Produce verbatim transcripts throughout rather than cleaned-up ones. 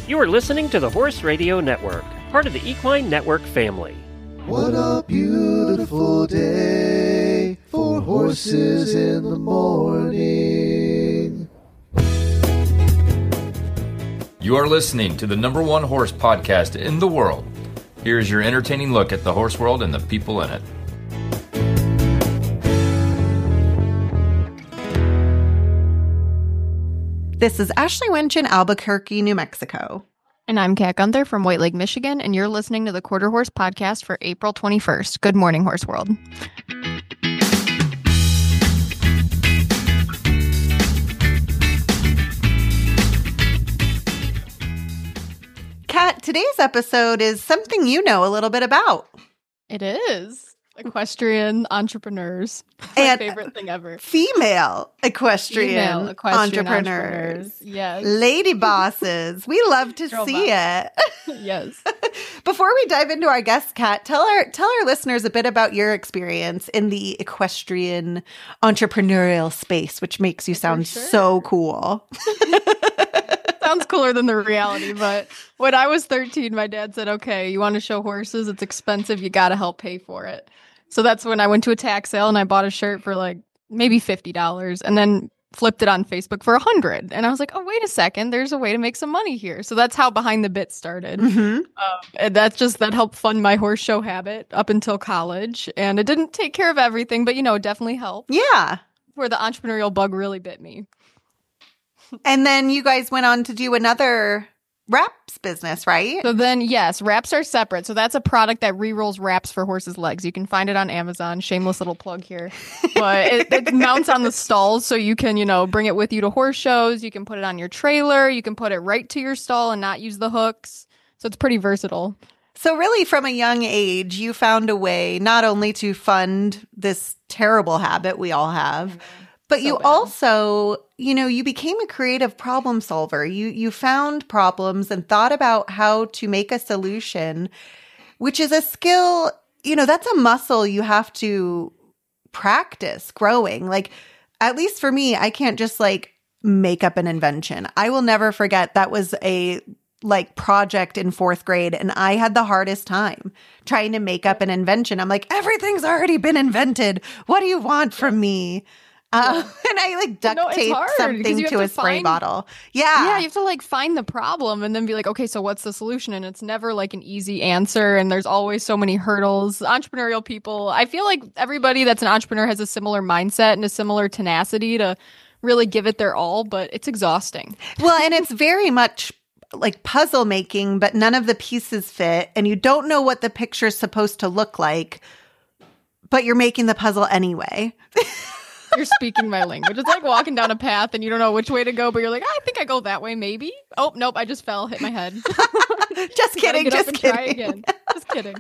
You are listening to the Horse Radio Network, part of the Equine Network family. What a beautiful day for horses in the morning. You are listening to the number one horse podcast in the world. Here is your entertaining look at the horse world and the people in it. This is Ashley Winch in Albuquerque, New Mexico. And I'm Kat Gunther from White Lake, Michigan, and you're listening to the Quarter Horse Podcast for April twenty-first. Good morning, Horse World. Kat, today's episode is something you know a little bit about. It is. Equestrian entrepreneurs. My And favorite thing ever. Female equestrian, Female equestrian entrepreneurs. entrepreneurs. Yes. Lady bosses. We love to Girl see boss. it. Yes. Before we dive into our guest, Kat, tell our tell our listeners a bit about your experience in the equestrian entrepreneurial space, which makes you sound sure. so cool. Sounds cooler than the reality, but when I was thirteen, my dad said, okay, you want to show horses? It's expensive. You got to help pay for it. So that's when I went to a tax sale and I bought a shirt for like maybe fifty dollars and then flipped it on Facebook for one hundred dollars. And I was like, oh, wait a second. There's a way to make some money here. So that's how Behind the Bit started. Mm-hmm. Um, and that's just, that helped fund my horse show habit up until college. And it didn't take care of everything, but, you know, it definitely helped. Yeah. Where the entrepreneurial bug really bit me. And then you guys went on to do another wraps business, right? So then, yes, wraps are separate. So that's a product that re-rolls wraps for horses' legs. You can find it on Amazon. Shameless little plug here. But it, it mounts on the stalls, so you can, you know, bring it with you to horse shows. You can put it on your trailer. You can put it right to your stall and not use the hooks. So it's pretty versatile. So really, from a young age, you found a way not only to fund this terrible habit we all have, but So you bad. also, you know, you became a creative problem solver. You you found problems and thought about how to make a solution, which is a skill, you know, that's a muscle you have to practice growing. Like, at least for me, I can't just like make up an invention. I will never forget that was a like project in fourth grade and I had the hardest time trying to make up an invention. I'm like, everything's already been invented. What do you want from me? Uh, and I like duct No, it's taped hard, because something you have to to a spray find- bottle. Yeah. Yeah, you have to like find the problem and then be like, okay, so what's the solution? And it's never like an easy answer. And there's always so many hurdles. Entrepreneurial people, I feel like everybody that's an entrepreneur has a similar mindset and a similar tenacity to really give it their all, but it's exhausting. Well, and it's very much like puzzle making, but none of the pieces fit. And you don't know what the picture's supposed to look like, but you're making the puzzle anyway. You're speaking my language. It's like walking down a path and you don't know which way to go, but you're like, I think I go that way, maybe. Oh, nope, I just fell, hit my head. Just kidding, Get up just and kidding. try again. Just kidding.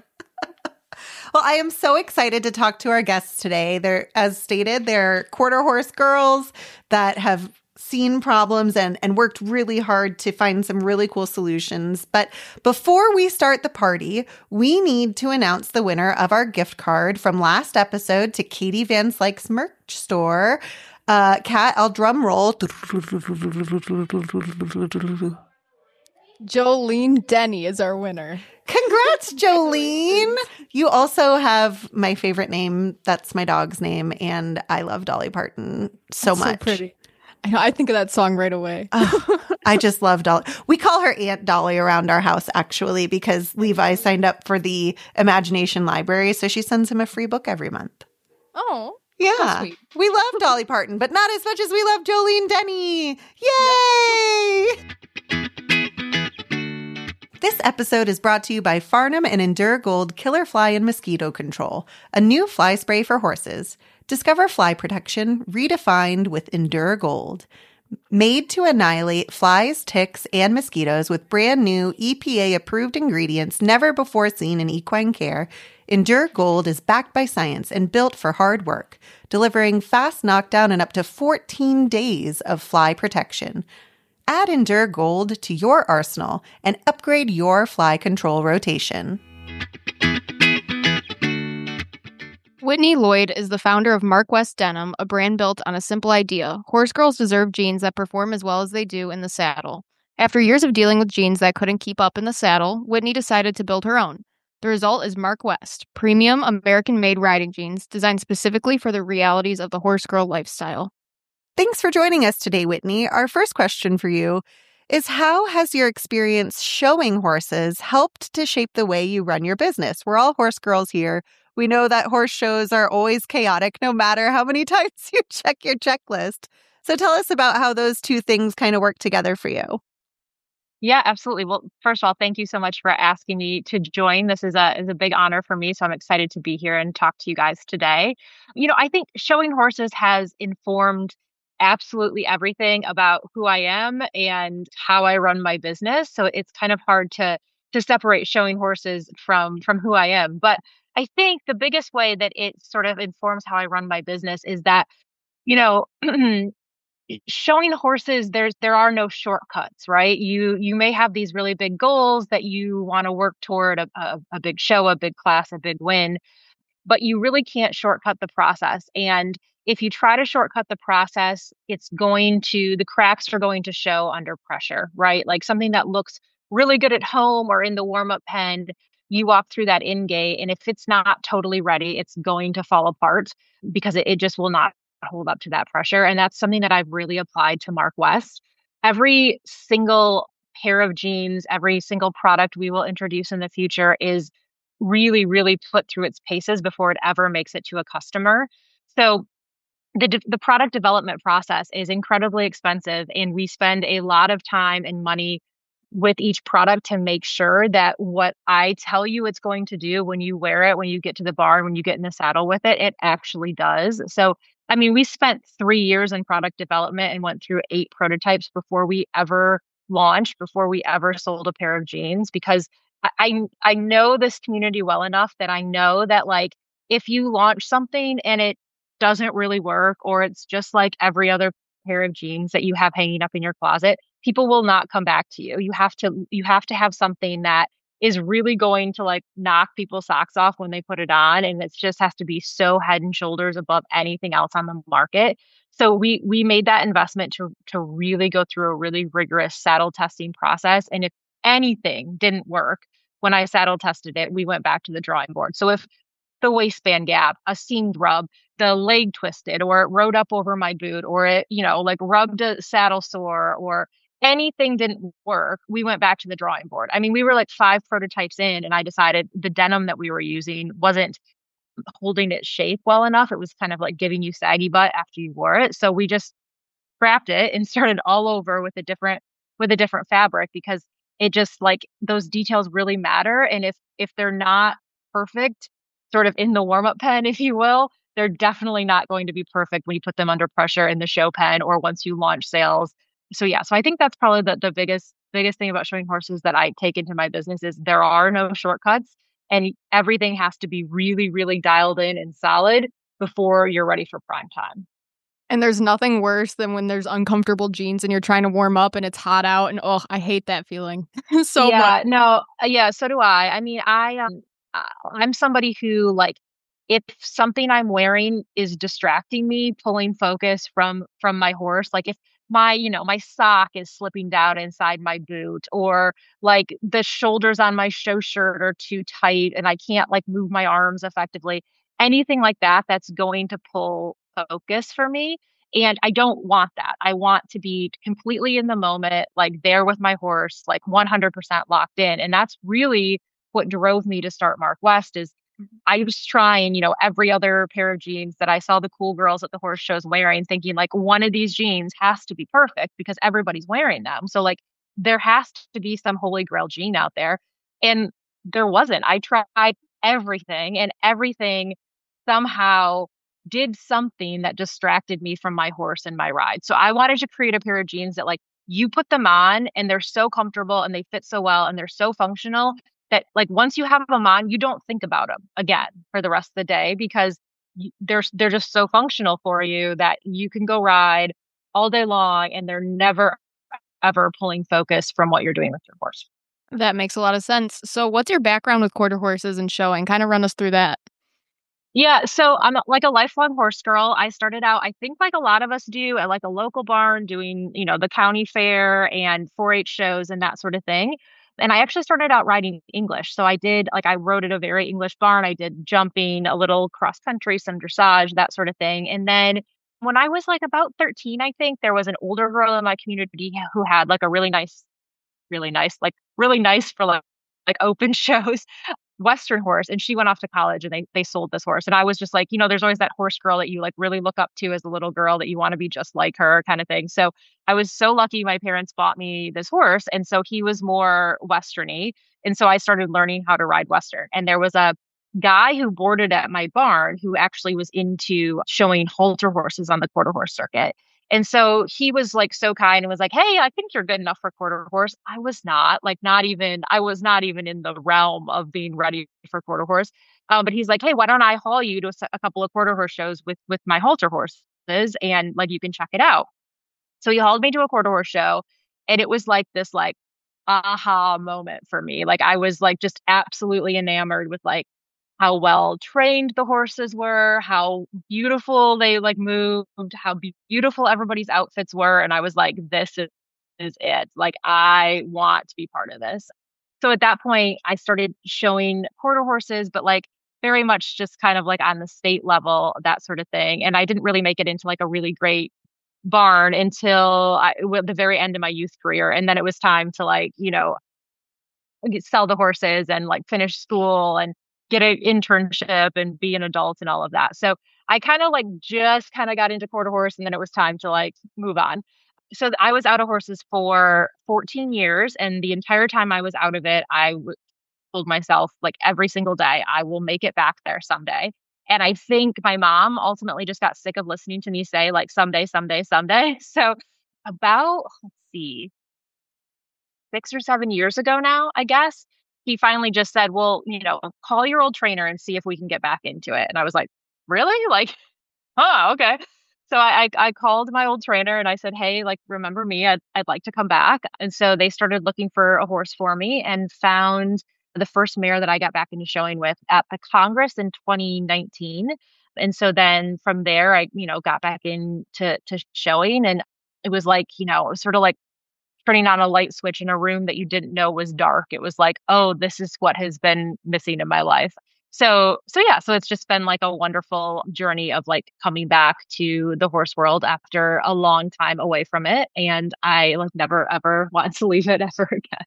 Well, I am so excited to talk to our guests today. They're, as stated, they're quarter horse girls that have seen problems and, and worked really hard to find some really cool solutions. But before we start the party, we need to announce the winner of our gift card from last episode to Katie Van Slyke's merch store. Uh, Kat, I'll drum roll. Jolene Denny is our winner. Congrats, Jolene. You also have my favorite name. That's my dog's name. And I love Dolly Parton so That's much. So pretty. I know, I think of that song right away. Oh, I just love Dolly. We call her Aunt Dolly around our house, actually, because Levi signed up for the Imagination Library. So she sends him a free book every month. Oh. Yeah. sweet. We love Dolly Parton, but not as much as we love Jolene Denny. Yay! This episode is brought to you by Farnam and Endure Gold Killer Fly and Mosquito Control, a new fly spray for horses. Discover fly protection redefined with Endure Gold. Made to annihilate flies, ticks, and mosquitoes with brand new E P A-approved ingredients never before seen in equine care, Endure Gold is backed by science and built for hard work, delivering fast knockdown and up to fourteen days of fly protection. Add Endure Gold to your arsenal and upgrade your fly control rotation. Whitney Lloyd is the founder of Mark West Denim, a brand built on a simple idea. Horse girls deserve jeans that perform as well as they do in the saddle. After years of dealing with jeans that couldn't keep up in the saddle, Whitney decided to build her own. The result is Mark West, premium American-made riding jeans designed specifically for the realities of the horse girl lifestyle. Thanks for joining us today, Whitney. Our first question for you is, how has your experience showing horses helped to shape the way you run your business? We're all horse girls here. We know that horse shows are always chaotic, no matter how many times you check your checklist. So tell us about how those two things kind of work together for you. Yeah, absolutely. Well, first of all, thank you so much for asking me to join. This is a is a big honor for me, so I'm excited to be here and talk to you guys today. You know, I think showing horses has informed absolutely everything about who I am and how I run my business. So it's kind of hard to to separate showing horses from from who I am. But I think the biggest way that it sort of informs how I run my business is that, you know, showing horses, there's there are no shortcuts, right? You you may have these really big goals that you want to work toward, a, a, a big show, a big class, a big win, but you really can't shortcut the process. And if you try to shortcut the process, it's going to, the cracks are going to show under pressure, right? Like something that looks really good at home or in the warm-up pen, you walk through that in gate, and if it's not totally ready, it's going to fall apart because it, it just will not hold up to that pressure. And that's something that I've really applied to Mark West. Every single pair of jeans, every single product we will introduce in the future is really, really put through its paces before it ever makes it to a customer. So the de- the product development process is incredibly expensive, and we spend a lot of time and money with each product to make sure that what I tell you it's going to do when you wear it, when you get to the barn, when you get in the saddle with it, it actually does. So I mean, we spent three years in product development and went through eight prototypes before we ever launched, before we ever sold a pair of jeans, because I, I, I know this community well enough that I know that, like, if you launch something and it doesn't really work, or it's just like every other pair of jeans that you have hanging up in your closet, people will not come back to you. You have to, you have to have something that is really going to like knock people's socks off when they put it on. And it just has to be so head and shoulders above anything else on the market. So we we made that investment to to really go through a really rigorous saddle testing process. And if anything didn't work, when I saddle tested it, we went back to the drawing board. So if the waistband gap, a seamed rub, the leg twisted, or it rode up over my boot, or it, you know, like rubbed a saddle sore, or anything didn't work, we went back to the drawing board. I mean, we were like five prototypes in, and I decided the denim that we were using wasn't holding its shape well enough. It was kind of like giving you saggy butt after you wore it. So we just scrapped it and started all over with a different with a different fabric, because it just, like, those details really matter. And if if they're not perfect, sort of in the warm-up pen, if you will, they're definitely not going to be perfect when you put them under pressure in the show pen or once you launch sales. So yeah, so I think that's probably the, the biggest biggest thing about showing horses that I take into my business is there are no shortcuts, and everything has to be really, really dialed in and solid before you're ready for prime time. And there's nothing worse than when there's uncomfortable jeans and you're trying to warm up and it's hot out, and oh, I hate that feeling so yeah, much. no, uh, yeah, so do I. I mean, I um, uh, I'm somebody who, like, if something I'm wearing is distracting me, pulling focus from from my horse, like if my, you know, my sock is slipping down inside my boot, or like the shoulders on my show shirt are too tight and I can't like move my arms effectively, anything like that, that's going to pull focus for me. And I don't want that. I want to be completely in the moment, like there with my horse, like one hundred percent locked in. And that's really what drove me to start Mark West. Is I was trying, you know, every other pair of jeans that I saw the cool girls at the horse shows wearing, thinking like one of these jeans has to be perfect because everybody's wearing them. So like there has to be some holy grail jean out there. And there wasn't. I tried everything, and everything somehow did something that distracted me from my horse and my ride. So I wanted to create a pair of jeans that, like, you put them on and they're so comfortable and they fit so well and they're so functional that, like, once you have them on, you don't think about them again for the rest of the day, because you, they're they're just so functional for you that you can go ride all day long and they're never ever pulling focus from what you're doing with your horse. That makes a lot of sense. So what's your background with quarter horses and showing? Kind of run us through that. Yeah, so I'm a- like a lifelong horse girl. I started out, I think like a lot of us do, at like a local barn doing, you know, the county fair and four H shows and that sort of thing. And I actually started out riding English. So I did like I rode at a very English barn. I did jumping, a little cross country, some dressage, that sort of thing. And then when I was like about thirteen, I think there was an older girl in my community who had like a really nice, really nice, like really nice for like like open shows Western horse, and she went off to college and they they sold this horse. And I was just like, you know, there's always that horse girl that you like really look up to as a little girl, that you want to be just like her kind of thing. So I was so lucky my parents bought me this horse. And so he was more Westerny. And so I started learning how to ride Western. And there was a guy who boarded at my barn who actually was into showing halter horses on the quarter horse circuit. And so he was like so kind and was like, "Hey, I think you're good enough for quarter horse." I was not, like, not even, I was not even in the realm of being ready for quarter horse. Um, but he's like, "Hey, why don't I haul you to a, s- a couple of quarter horse shows with with my halter horses, and like you can check it out." So he hauled me to a quarter horse show, and it was like this like aha moment for me. Like I was like just absolutely enamored with like how well trained the horses were, how beautiful they like moved, how be- beautiful everybody's outfits were. And I was like, this is, is it. Like, I want to be part of this. So at that point, I started showing quarter horses, but like very much just kind of like on the state level, that sort of thing. And I didn't really make it into like a really great barn until I, at the very end of my youth career. And then it was time to like, you know, get- sell the horses and like finish school and get an internship and be an adult and all of that. So I kind of like just kind of got into quarter horse, and then it was time to like move on. So th- I was out of horses for fourteen years, and the entire time I was out of it, I w- told myself like every single day, I will make it back there someday. And I think my mom ultimately just got sick of listening to me say like someday, someday, someday. So about, let's see, six or seven years ago now, I guess, he finally just said, "Well, you know, call your old trainer and see if we can get back into it." And I was like, "Really?" Like, "Oh, okay." So I, I I called my old trainer and I said, "Hey, like, remember me? I'd I'd like to come back." And so they started looking for a horse for me and found the first mare that I got back into showing with at the Congress in twenty nineteen. And so then from there, I, you know, got back into to showing, and it was like, you know, it was sort of like turning on a light switch in a room that you didn't know was dark. It was like, "Oh, this is what has been missing in my life." So, so yeah, so it's just been like a wonderful journey of like coming back to the horse world after a long time away from it. And I like never ever want to leave it ever again.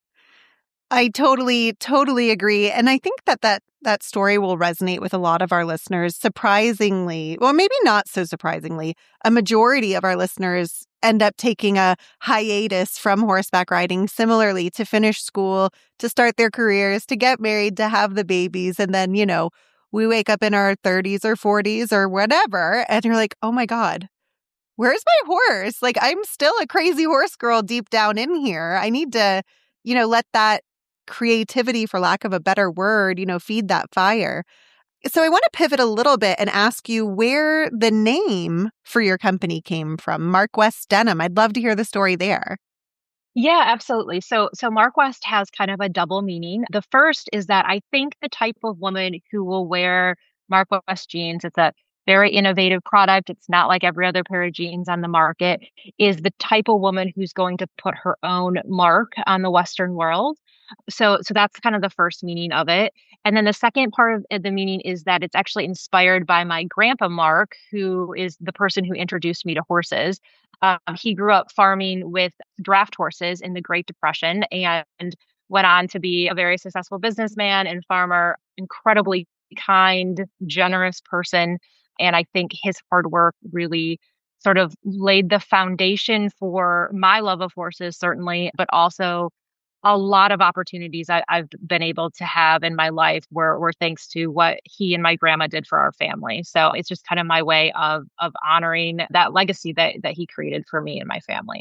I totally, totally agree. And I think that that, that story will resonate with a lot of our listeners. Surprisingly, well, maybe not so surprisingly, a majority of our listeners end up taking a hiatus from horseback riding similarly to finish school, to start their careers, to get married, to have the babies. And then, you know, we wake up in our thirties or forties or whatever, and you're like, oh my God, where's my horse? Like, I'm still a crazy horse girl deep down in here. I need to, you know, let that creativity, for lack of a better word, you know, feed that fire. So I want to pivot a little bit and ask you where the name for your company came from, Mark West Denim. I'd love to hear the story there. Yeah, absolutely. So, so Mark West has kind of a double meaning. The first is that I think the type of woman who will wear Mark West jeans, it's a very innovative product. It's not like every other pair of jeans on the market, is the type of woman who's going to put her own mark on the Western world. So, so that's kind of the first meaning of it. And then the second part of uh, the meaning is that it's actually inspired by my grandpa, Mark, who is the person who introduced me to horses. Um, he grew up farming with draft horses in the Great Depression and went on to be a very successful businessman and farmer, incredibly kind, generous person. And I think his hard work really sort of laid the foundation for my love of horses, certainly, but also a lot of opportunities I, I've been able to have in my life were, were thanks to what he and my grandma did for our family. So it's just kind of my way of of honoring that legacy that that he created for me and my family.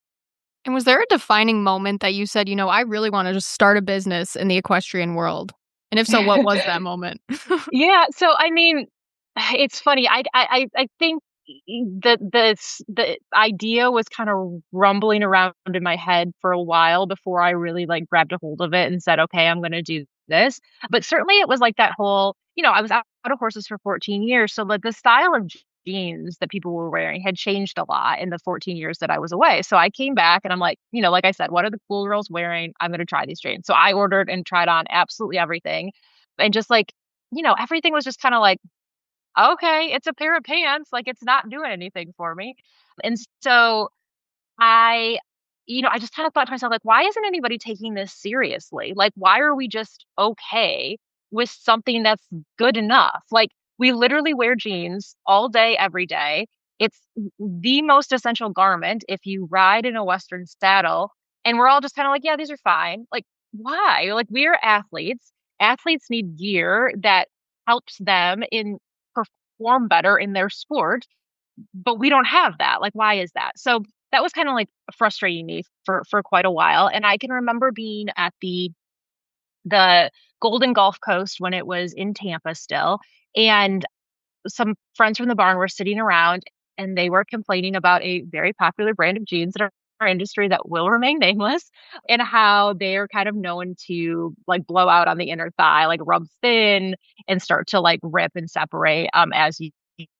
And was there a defining moment that you said, you know, I really want to just start a business in the equestrian world? And if so, what was that moment? Yeah, so I mean, it's funny. I I I think the the the idea was kind of rumbling around in my head for a while before I really like grabbed a hold of it and said, "Okay, I'm going to do this. But certainly it was like that whole, you know, I was out of horses for fourteen years. So like the style of jeans that people were wearing had changed a lot in the fourteen years that I was away. So I came back and I'm like, you know, like I said, what are the cool girls wearing? I'm going to try these jeans. So I ordered and tried on absolutely everything. And just like, you know, everything was just kind of like, okay, it's a pair of pants. Like it's not doing anything for me. And so I, you know, I just kind of thought to myself, like, why isn't anybody taking this seriously? Like, why are we just okay with something that's good enough? Like, we literally wear jeans all day, every day. It's the most essential garment if you ride in a Western saddle. And we're all just kind of like, yeah, these are fine. Like, why? Like, we're athletes. Athletes need gear that helps them in perform better in their sport, but we don't have that. Like, why is that? So that was kind of like frustrating me for, for quite a while. And I can remember being at the the Golden Gulf Coast when it was in Tampa still. And some friends from the barn were sitting around and they were complaining about a very popular brand of jeans in our, our industry that will remain nameless, and how they are kind of known to like blow out on the inner thigh, like rub thin and start to like rip and separate um, as you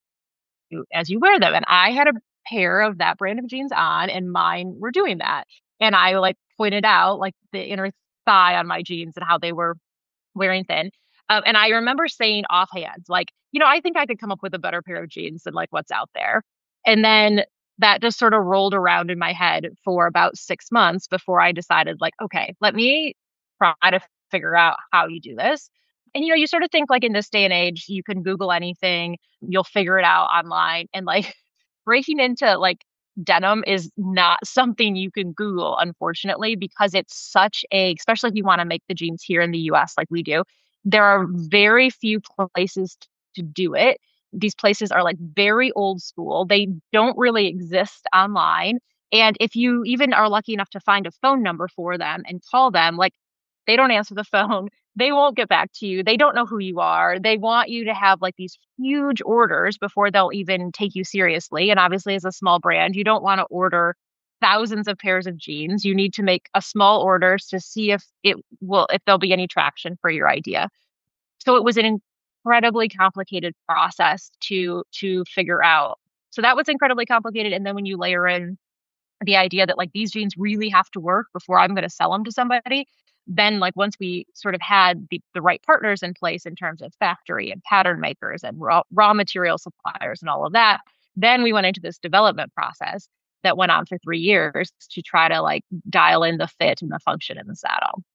as you wear them. And I had a pair of that brand of jeans on and mine were doing that. And I like pointed out like the inner thigh on my jeans and how they were wearing thin. Um, and I remember saying offhand, like, you know, I think I could come up with a better pair of jeans than like what's out there. And then that just sort of rolled around in my head for about six months before I decided like, okay, let me try to figure out how you do this. And, you know, you sort of think like in this day and age, you can Google anything, you'll figure it out online. And like breaking into like denim is not something you can Google, unfortunately, because it's such a, especially if you want to make the jeans here in the U S like we do, there are very few places to do it. These places are like very old school. They don't really exist online. And if you even are lucky enough to find a phone number for them and call them, like they don't answer the phone. They won't get back to you. They don't know who you are. They want you to have like these huge orders before they'll even take you seriously. And obviously, as a small brand, you don't want to order thousands of pairs of jeans. You need to make a small order to see if it will, if there'll be any traction for your idea. So it was an incredibly complicated process to to figure out. So that was incredibly complicated. And then when you layer in the idea that like these jeans really have to work before I'm going to sell them to somebody, then like once we sort of had the, the right partners in place in terms of factory and pattern makers and raw, raw material suppliers and all of that, then we went into this development process that went on for three years to try to like dial in the fit and the function in the saddle.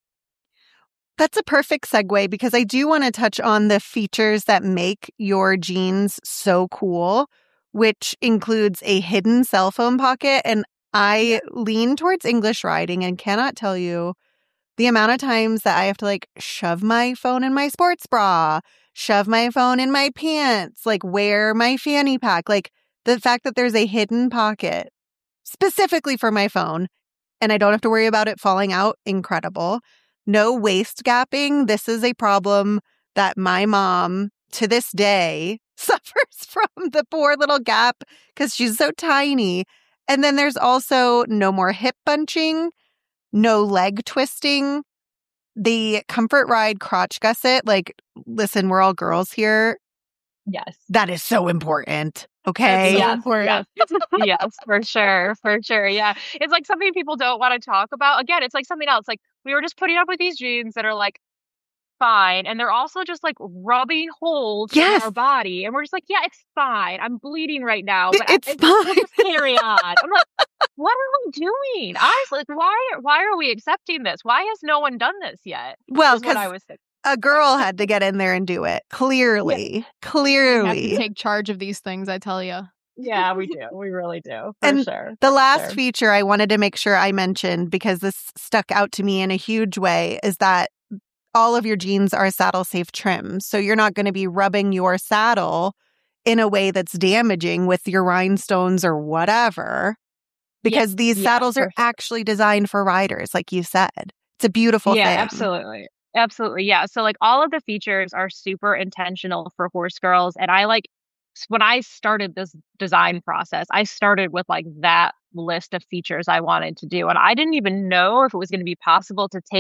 That's a perfect segue because I do want to touch on the features that make your jeans so cool, which includes a hidden cell phone pocket. And I lean towards English riding and cannot tell you the amount of times that I have to like shove my phone in my sports bra, shove my phone in my pants, like wear my fanny pack, like the fact that there's a hidden pocket specifically for my phone and I don't have to worry about it falling out. Incredible. No waist gapping. This is a problem that my mom to this day suffers from, the poor little gap because she's so tiny. And then there's also no more hip bunching. No leg twisting, the Comfort Ride crotch gusset. Like, listen, we're all girls here. Yes. That is so important. Okay. Yes, yes. Yes, for sure. For sure. Yeah. It's like something people don't want to talk about. Again, it's like something else. Like we were just putting up with these jeans that are like fine. And they're also just like rubbing holes yes. in our body. And we're just like, yeah, it's fine. I'm bleeding right now. But it's I, fine. We'll just carry on. I'm like, what are we doing? Honestly, like, why, why are we accepting this? Why has no one done this yet? Well, because I was thinking. A girl had to get in there and do it. Clearly. Yeah. Clearly. You have to take charge of these things, I tell you. Yeah, we do. We really do. For and sure. The last sure. feature I wanted to make sure I mentioned, because this stuck out to me in a huge way, is that all of your jeans are saddle safe trim. So you're not going to be rubbing your saddle in a way that's damaging with your rhinestones or whatever. Because yeah, these saddles yeah, are sure. actually designed for riders, like you said. It's a beautiful yeah, thing. Yeah, absolutely. Absolutely. Yeah. So like all of the features are super intentional for horse girls. And I like, when I started this design process, I started with like that list of features I wanted to do. And I didn't even know if it was going to be possible to take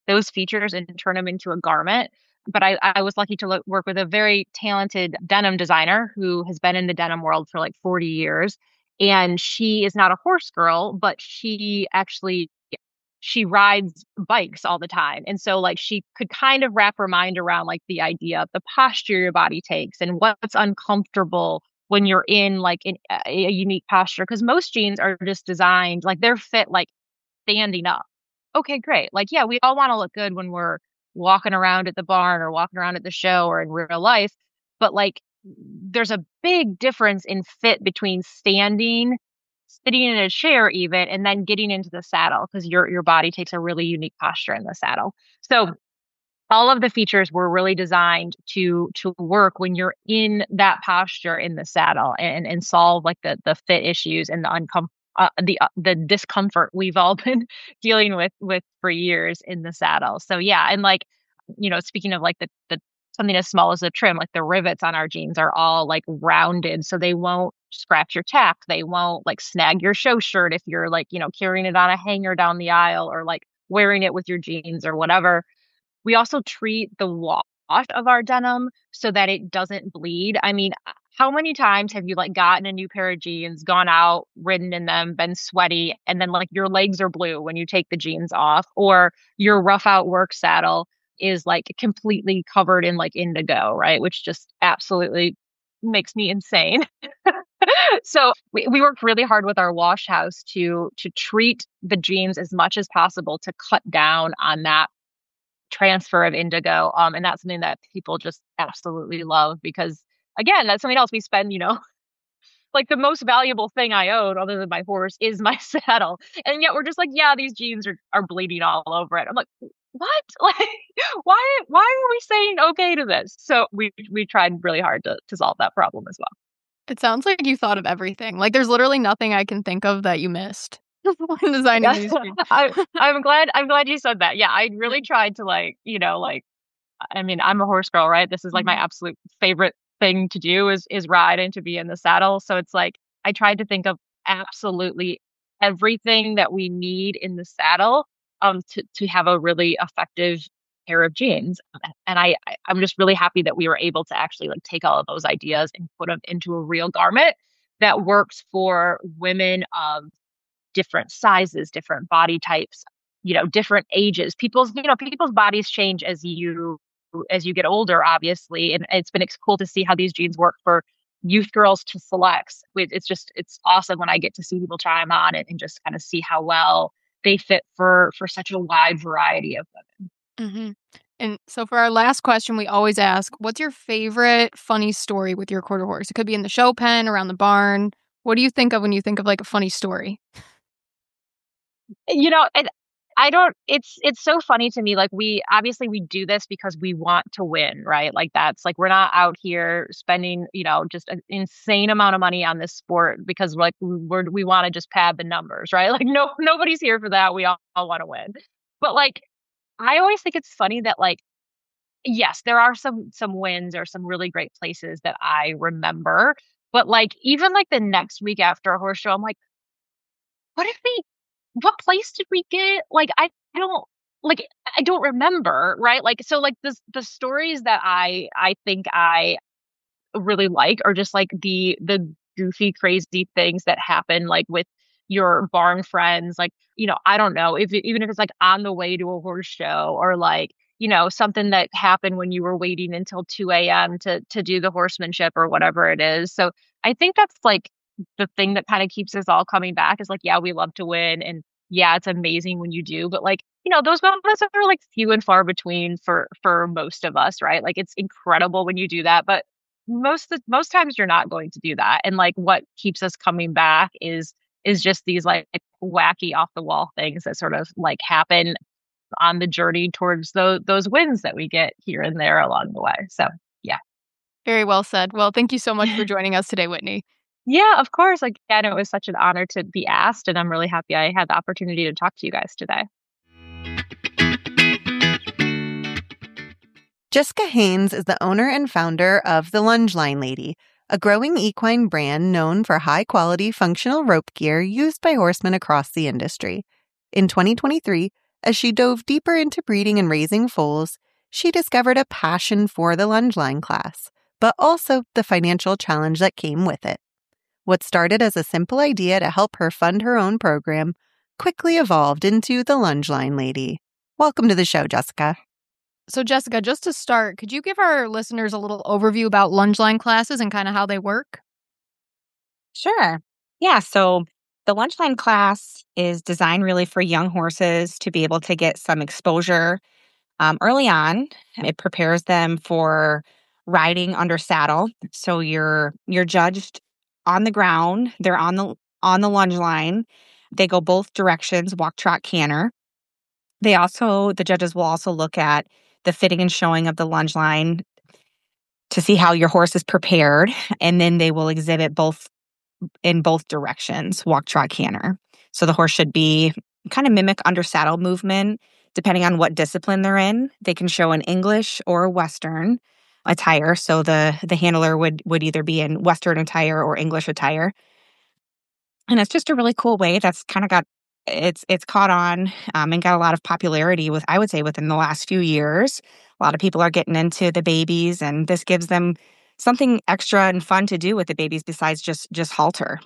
those features and turn them into a garment. But I, I was lucky to look, work with a very talented denim designer who has been in the denim world for like forty years. And she is not a horse girl, but she actually, she rides bikes all the time. And so like she could kind of wrap her mind around like the idea of the posture your body takes and what's uncomfortable when you're in like in a, a unique posture. Because most jeans are just designed, like they're fit like standing up. Okay, great. Like, yeah, we all want to look good when we're walking around at the barn or walking around at the show or in real life. But like, there's a big difference in fit between standing, sitting in a chair even, and then getting into the saddle because your, your body takes a really unique posture in the saddle. So all of the features were really designed to to work when you're in that posture in the saddle and, and solve like the, the fit issues and the uncomfortable Uh, the uh, the discomfort we've all been dealing with with for years in the saddle. So yeah, and like, you know, speaking of like the the something as small as a trim, like the rivets on our jeans are all like rounded, so they won't scratch your tack. They won't like snag your show shirt if you're like, you know, carrying it on a hanger down the aisle or like wearing it with your jeans or whatever. We also treat the wash of our denim so that it doesn't bleed. I mean, how many times have you like gotten a new pair of jeans, gone out, ridden in them, been sweaty, and then like your legs are blue when you take the jeans off, or your rough out work saddle is like completely covered in like indigo, right? Which just absolutely makes me insane. So we, we worked really hard with our wash house to to treat the jeans as much as possible to cut down on that transfer of indigo. Um, and that's something that people just absolutely love because again, that's something else we spend, you know, like the most valuable thing I own other than my horse is my saddle. And yet we're just like, yeah, these jeans are, are bleeding all over it. I'm like, what? Like, why, why are we saying okay to this? So we, we tried really hard to, to solve that problem as well. It sounds like you thought of everything. Like there's literally nothing I can think of that you missed when designing these jeans. I, I'm glad, I'm glad you said that. Yeah. I really tried to like, you know, like, I mean, I'm a horse girl, right? This is like my absolute favorite thing to do is is ride and to be in the saddle. So it's like I tried to think of absolutely everything that we need in the saddle um to to have a really effective pair of jeans. And I, I I'm just really happy that we were able to actually like take all of those ideas and put them into a real garment that works for women of different sizes, different body types, you know, different ages. People's, you know, people's bodies change as you as you get older, obviously. And it's been cool to see how these jeans work for youth girls to selects. It's just, it's awesome when I get to see people try them on and, and just kind of see how well they fit for, for such a wide variety of women. Mm-hmm. And so for our last question, we always ask, what's your favorite funny story with your quarter horse? It could be in the show pen, around the barn. What do you think of when you think of like a funny story? You know, and I don't, it's, it's so funny to me. Like we, obviously we do this because we want to win, right? Like that's like, we're not out here spending, you know, just an insane amount of money on this sport because like we're, we want to just pad the numbers, right? Like no, nobody's here for that. We all, all want to win. But like, I always think it's funny that like, yes, there are some, some wins or some really great places that I remember, but like, even like the next week after a horse show, I'm like, what if we, what place did we get? Like, I don't, like, I don't remember, right? Like, so like the, the stories that I, I think I really like are just like the, the goofy, crazy things that happen like with your barn friends. Like, you know, I don't know if, even if it's like on the way to a horse show or like, you know, something that happened when you were waiting until two a.m. to, to do the horsemanship or whatever it is. So I think that's like, the thing that kind of keeps us all coming back is like, yeah, we love to win. And yeah, it's amazing when you do, but like, you know, those moments are like few and far between for, for most of us, right? Like it's incredible when you do that, but most, most times you're not going to do that. And like what keeps us coming back is, is just these like wacky off the wall things that sort of like happen on the journey towards those, those wins that we get here and there along the way. So yeah. Very well said. Well, thank you so much for joining us today, Whitney. Yeah, of course. Again, it was such an honor to be asked, and I'm really happy I had the opportunity to talk to you guys today. Jessica Haynes is the owner and founder of The Lungeline Lady, a growing equine brand known for high-quality functional rope gear used by horsemen across the industry. In twenty twenty-three, As she dove deeper into breeding and raising foals, she discovered a passion for the lunge line class, but also the financial challenge that came with it. What started as a simple idea to help her fund her own program quickly evolved into the Lunge Line Lady. Welcome to the show, Jessica. So, Jessica, just to start, could you give our listeners a little overview about lunge line classes and kind of how they work? Sure. Yeah. So the lunge line class is designed really for young horses to be able to get some exposure um, early on. It prepares them for riding under saddle. So you're you're judged on the ground. They're on the on the lunge line. They go both directions, walk, trot, canter. They also, the judges will also look at the fitting and showing of the lunge line to see how your horse is prepared. And then they will exhibit both in both directions, walk, trot, canter. So the horse should be kind of mimic under saddle movement, depending on what discipline they're in. They can show an English or a Western attire. So the, the handler would, would either be in Western attire or English attire. And it's just a really cool way that's kind of got, it's it's caught on um, and got a lot of popularity with, I would say, within the last few years. A lot of people are getting into the babies, and this gives them something extra and fun to do with the babies besides just just halter.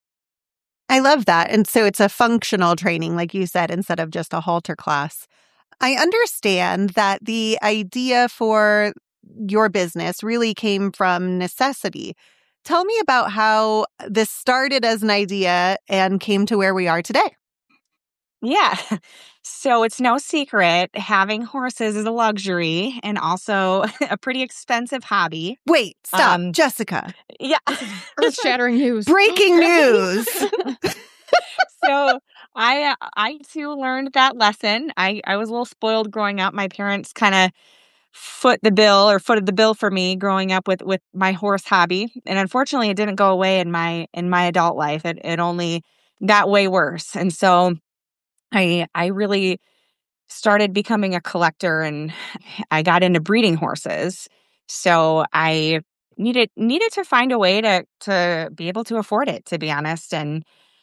I love that. And so it's a functional training, like you said, instead of just a halter class. I understand that the idea for your business really came from necessity. Tell me about how this started as an idea and came to where we are today. Yeah. So it's no secret, having horses is a luxury and also a pretty expensive hobby. Wait, stop. Um, Jessica. Yeah. Earth-shattering news. Breaking news. So I uh, I too learned that lesson. I, I was a little spoiled growing up. My parents kind of foot the bill or footed the bill for me growing up with, with my horse hobby. And unfortunately it didn't go away in my in my adult life. It it only got way worse. And so I I really started becoming a collector, and I got into breeding horses. So I needed needed to find a way to to be able to afford it, to be honest. And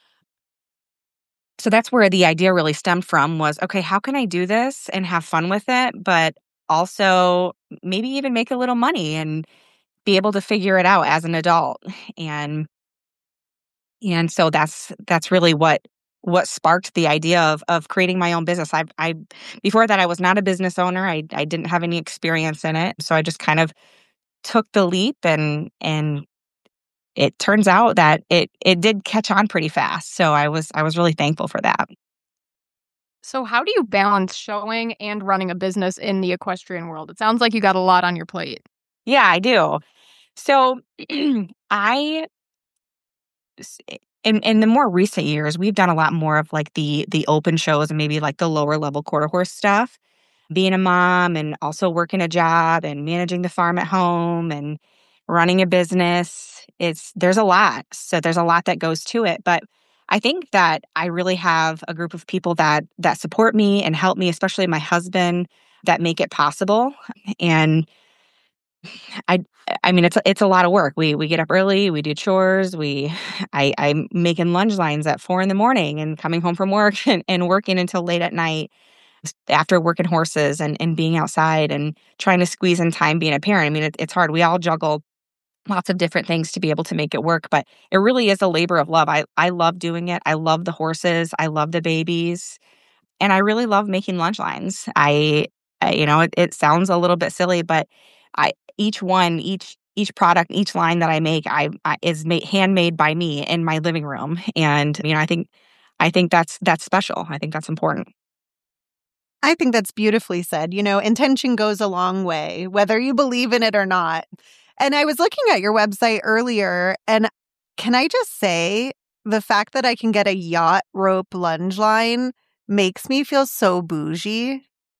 so that's where the idea really stemmed from, was, okay, how can I do this and have fun with it, but also maybe even make a little money and be able to figure it out as an adult. And and so that's that's really what what sparked the idea of of creating my own business. I I before that I was not a business owner. I I didn't have any experience in it. So I just kind of took the leap, and and it turns out that it it did catch on pretty fast. So I was I was really thankful for that. So how do you balance showing and running a business in the equestrian world? It sounds like you got a lot on your plate. Yeah, I do. So I in in the more recent years, we've done a lot more of like the the open shows and maybe like the lower level quarter horse stuff. Being a mom and also working a job and managing the farm at home and running a business, it's there's a lot. So there's a lot that goes to it. But I think that I really have a group of people that that support me and help me, especially my husband, that make it possible. And I I mean it's it's a lot of work. We we get up early, we do chores, we I I'm making lunge lines at four in the morning and coming home from work and, and working until late at night after working horses and, and being outside and trying to squeeze in time being a parent. I mean, it, it's hard. We all juggle lots of different things to be able to make it work, but it really is a labor of love. I, I love doing it. I love the horses. I love the babies. And I really love making lunge lines. I, I you know, it, it sounds a little bit silly, but I each one, each each product, each line that I make, I, I is made, handmade by me in my living room. And, you know, I think I think that's that's special. I think that's important. I think that's beautifully said. You know, intention goes a long way, whether you believe in it or not. And I was looking at your website earlier, and can I just say, the fact that I can get a yacht rope lunge line makes me feel so bougie.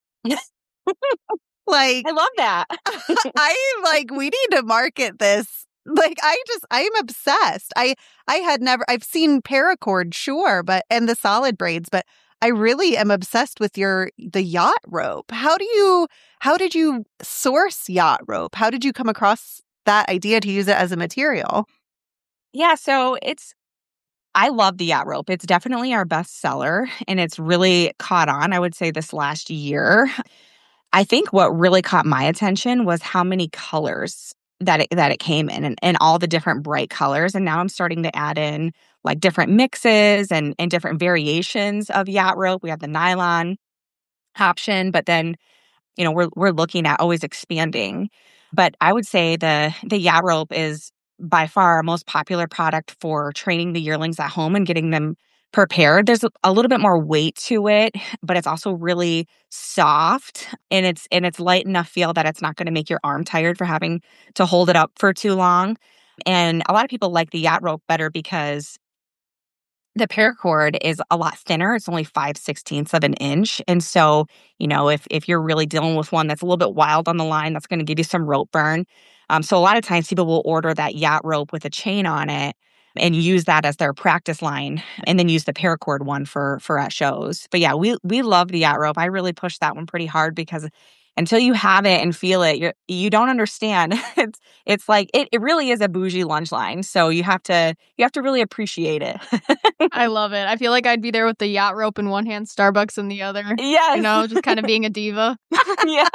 Like, I love that. I like, we need to market this. Like, I just, I am obsessed. I, I had never, I've seen paracord, sure, but, and the solid braids, but I really am obsessed with your, the yacht rope. How do you, how did you source yacht rope? How did you come across that idea to use it as a material? Yeah, so it's I love the yacht rope. It's definitely our best seller, and it's really caught on, I would say, this last year. I think what really caught my attention was how many colors that it, that it came in, and, and all the different bright colors. And now I'm starting to add in like different mixes and, and different variations of yacht rope. We have the nylon option, but then, you know, we're we're looking at always expanding. But I would say the the yacht rope is by far our most popular product for training the yearlings at home and getting them prepared. There's a, a little bit more weight to it, but it's also really soft, and it's and it's light enough feel that it's not going to make your arm tired for having to hold it up for too long. And a lot of people like the yacht rope better because the paracord is a lot thinner. It's only five sixteenths of an inch. And so, you know, if if you're really dealing with one that's a little bit wild on the line, that's going to give you some rope burn. Um, so a lot of times people will order that yacht rope with a chain on it and use that as their practice line, and then use the paracord one for for at shows. But yeah, we we love the yacht rope. I really push that one pretty hard because until you have it and feel it, you you don't understand. it's it's like it, it really is a bougie lunch line. So you have to you have to really appreciate it. I love it. I feel like I'd be there with the yacht rope in one hand, Starbucks in the other. Yes. You know, just kind of being a diva. Yeah.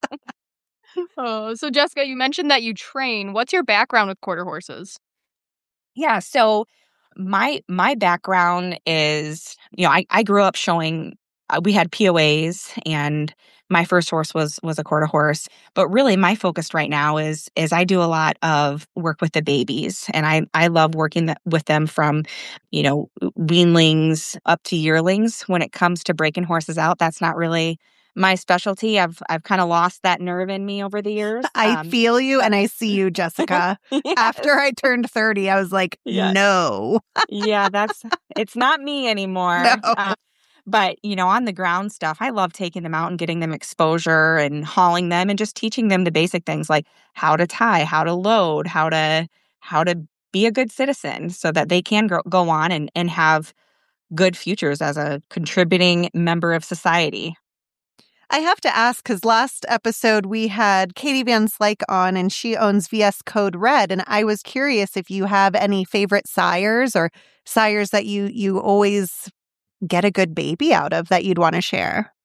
Oh, so Jessica, you mentioned that you train. What's your background with quarter horses? Yeah. So my my background is, you know, I, I grew up showing, uh, we had P O As, and my first horse was was a quarter horse. But really my focus right now is is I do a lot of work with the babies, and I, I love working th- with them from, you know, weanlings up to yearlings. When it comes to breaking horses out, that's not really my specialty. I've I've kind of lost that nerve in me over the years. I Um, feel you and I see you, Jessica. yes. After I turned thirty, I was like, Yes. no. Yeah, that's it's not me anymore. No. Uh, but, you know, on the ground stuff, I love taking them out and getting them exposure and hauling them and just teaching them the basic things like how to tie, how to load, how to how to be a good citizen so that they can go, go on and, and have good futures as a contributing member of society. I have to ask because last episode we had Katie Van Slyke on, and she owns V S Code Red. And I was curious if you have any favorite sires or sires that you you always get a good baby out of that you'd want to share.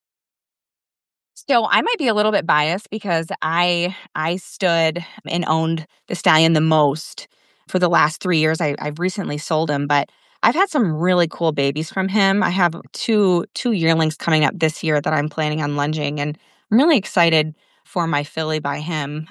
So I might be a little bit biased because I I stood and owned the stallion the most for the last three years. I, I've recently sold him, but I've had some really cool babies from him. I have two two yearlings coming up this year that I'm planning on lunging, and I'm really excited for my filly by him.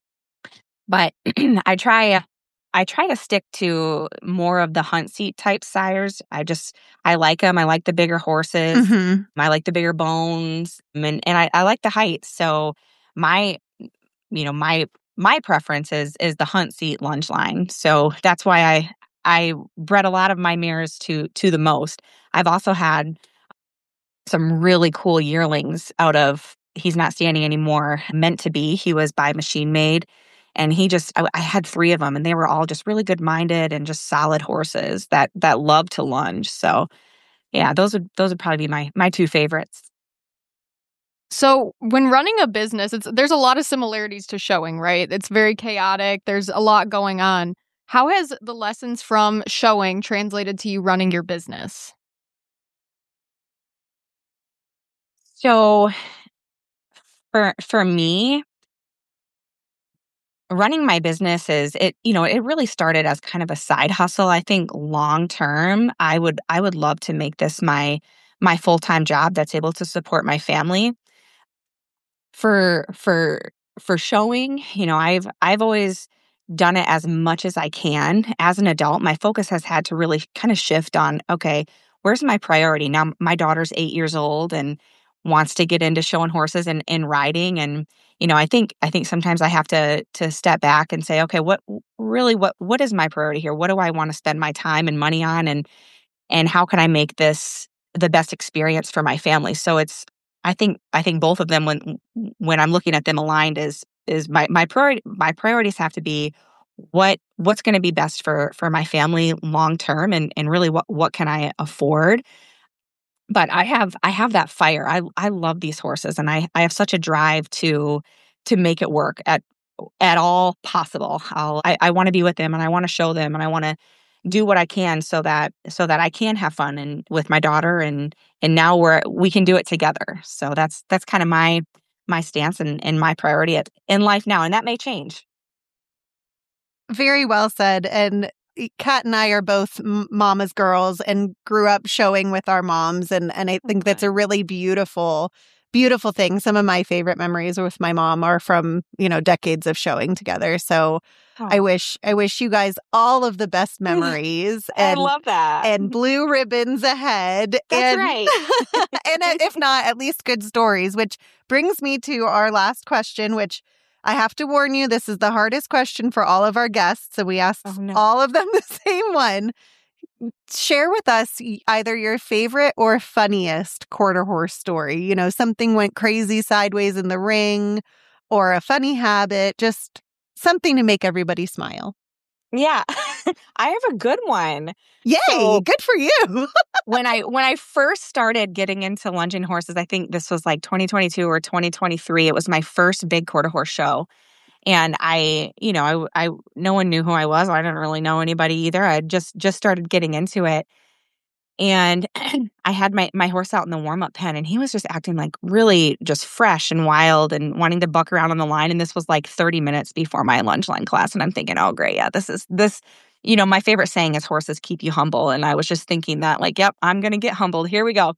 But I try I try to stick to more of the hunt seat type sires. I just I like them. I like the bigger horses. Mm-hmm. I like the bigger bones, and and I, I like the height. So my you know my my preference is is the hunt seat lunge line. So that's why I I bred a lot of my mares to to the most. I've also had some really cool yearlings out of He's Not Standing Anymore, Meant to Be. He was by Machine Made. And he just, I, I had three of them, and they were all just really good-minded and just solid horses that that love to lunge. So, yeah, those would those would probably be my my two favorites. So when running a business, it's there's a lot of similarities to showing, right? It's very chaotic. There's a lot going on. How has the lessons from showing translated to you running your business? So, for for me, running my business is it, you know, it really started as kind of a side hustle. I think long term, I would I would love to make this my my full-time job that's able to support my family. For for for showing, you know, I've I've always done it as much as I can. As an adult, my focus has had to really kind of shift on, okay, where's my priority? Now my daughter's eight years old and wants to get into showing horses and, and riding. And, you know, I think I think sometimes I have to to step back and say, okay, what really what what is my priority here? What do I want to spend my time and money on, and and how can I make this the best experience for my family? So it's I think I think both of them, when when I'm looking at them aligned, is is my my priority my priorities have to be what what's going to be best for for my family long term, and and really what what can I afford. But I have I have that fire. I I love these horses, and I I have such a drive to to make it work at at all possible. I'll, I I want to be with them, and I want to show them, and I want to do what I can so that so that I can have fun and with my daughter and and now we're we can do it together. So that's that's kind of my my stance and, and my priority at, in life now, and that may change. Very well said. And Kat and I are both m- mama's girls and grew up showing with our moms. And, and I think that's a really beautiful, beautiful thing. Some of my favorite memories with my mom are from, you know, decades of showing together. So oh. I wish, I wish you guys all of the best memories. and, I love that. And blue ribbons ahead. That's and, right. And if not, at least good stories, which brings me to our last question, which I have to warn you, this is the hardest question for all of our guests. So we asked oh, no. all of them the same one. Share with us either your favorite or funniest quarter horse story. You know, something went crazy sideways in the ring or a funny habit, just something to make everybody smile. Yeah, I have a good one. Yay, so, good for you. when I when I first started getting into lunging horses, I think this was like twenty twenty-two or twenty twenty-three. It was my first big quarter horse show. And I, you know, I, I no one knew who I was. I didn't really know anybody either. I just just started getting into it. And I had my, my horse out in the warm-up pen, and he was just acting like really just fresh and wild and wanting to buck around on the line. And this was like thirty minutes before my lunge line class. And I'm thinking, oh, great. Yeah, this is this, you know, my favorite saying is horses keep you humble. And I was just thinking that like, yep, I'm going to get humbled. Here we go.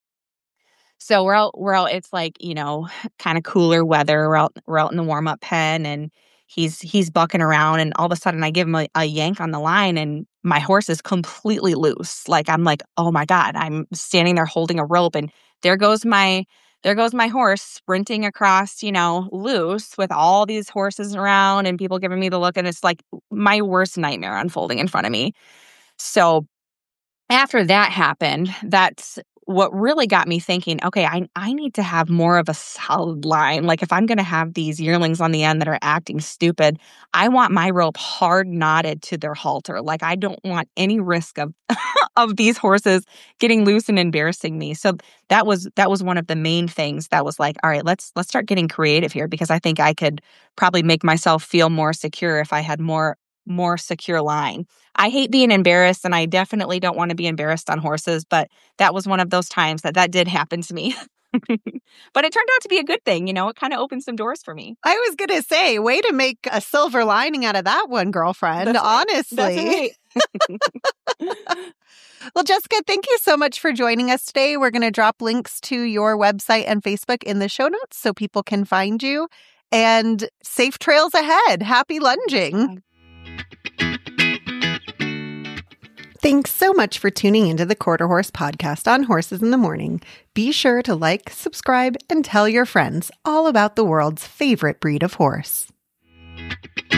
So we're out, we're out, it's like, you know, kind of cooler weather. We're out, we're out in the warm-up pen, and he's, he's bucking around, and all of a sudden I give him a, a yank on the line, and my horse is completely loose. Like, I'm like, oh my God, I'm standing there holding a rope, and there goes my, there goes my horse sprinting across, you know, loose with all these horses around and people giving me the look. And it's like my worst nightmare unfolding in front of me. So after that happened, that's what really got me thinking, okay, I, I need to have more of a solid line. Like if I'm going to have these yearlings on the end that are acting stupid, I want my rope hard knotted to their halter. Like I don't want any risk of of these horses getting loose and embarrassing me. So that was that was one of the main things that was like, all right, let's let's start getting creative here, because I think I could probably make myself feel more secure if I had more more secure line. I hate being embarrassed, and I definitely don't want to be embarrassed on horses, but that was one of those times that that did happen to me. But it turned out to be a good thing. You know, it kind of opened some doors for me. I was going to say, way to make a silver lining out of that one, girlfriend. That's honestly. Right. That's right. Well, Jessica, thank you so much for joining us today. We're going to drop links to your website and Facebook in the show notes so people can find you. And safe trails ahead. Happy lunging. Thanks so much for tuning into the Quarter Horse Podcast on Horses in the Morning. Be sure to like, subscribe, and tell your friends all about the world's favorite breed of horse.